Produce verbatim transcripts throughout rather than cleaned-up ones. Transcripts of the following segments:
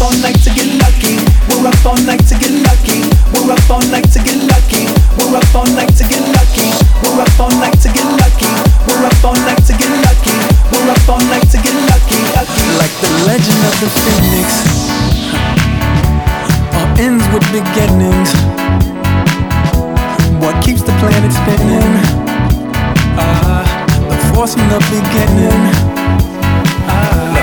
all night to get lucky. We're up all night to get lucky. We're up all night to get lucky. We're up all night to get lucky. We're up all night to get lucky. We're up all night to get lucky. We're up all night to get lucky. Lucky. Like the legend of the phoenix, all ends with beginnings. What keeps the planet spinning? Ah, the force from the beginning. Ah.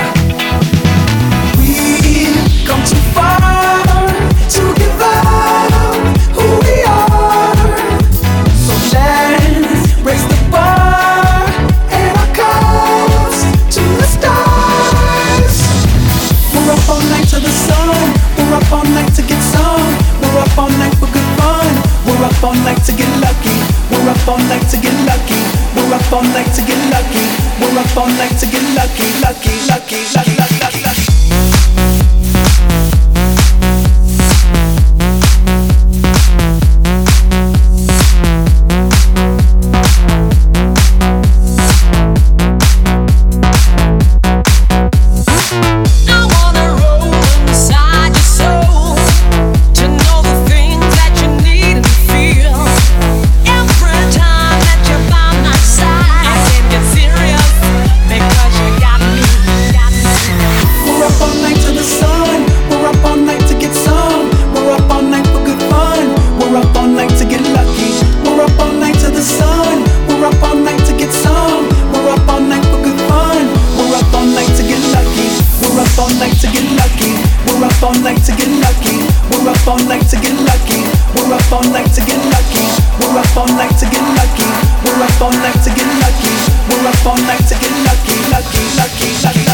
We've come too far to give up who we are. So let's raise the bar and our cups to the stars. We're up all night to the sun. We're up all night to get some. We're up all night for good fun. We're up all night to get lucky. We're up all night to get lucky. We're up all night to get lucky. We're up all night to get lucky, lucky, lucky, lucky, lucky, lucky, lucky. We're up all night to get lucky. We're up all night to get lucky. We're up all night to get lucky. We're up all night to get lucky. We're up all night to get lucky. We're up all night to get lucky, lucky, lucky, lucky.